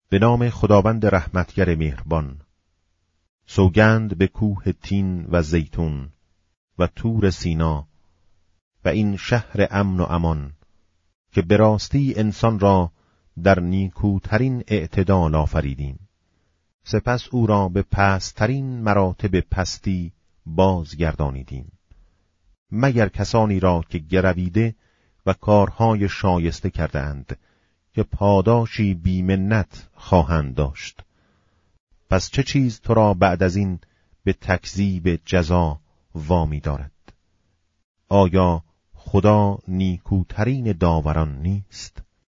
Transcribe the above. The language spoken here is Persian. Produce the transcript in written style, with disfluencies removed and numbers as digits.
به نام خداوند رحمتگر مهربان. سوگند به کوه تین و زیتون و طور سینا و این شهر امن و امان که به راستی انسان را در نیکوترین اعتدال آفریدیم. سپس او را به پست‌ترین مراتب پستی بازگردانیدیم، مگر کسانی را که گرویده و کارهای شایسته کرده اند که پاداشی بی‌منت خواهند داشت. پس چه چیز تو را بعد از این به تکذیب جزا وامی دارد؟ آیا خدا نیکوترین داوران نیست؟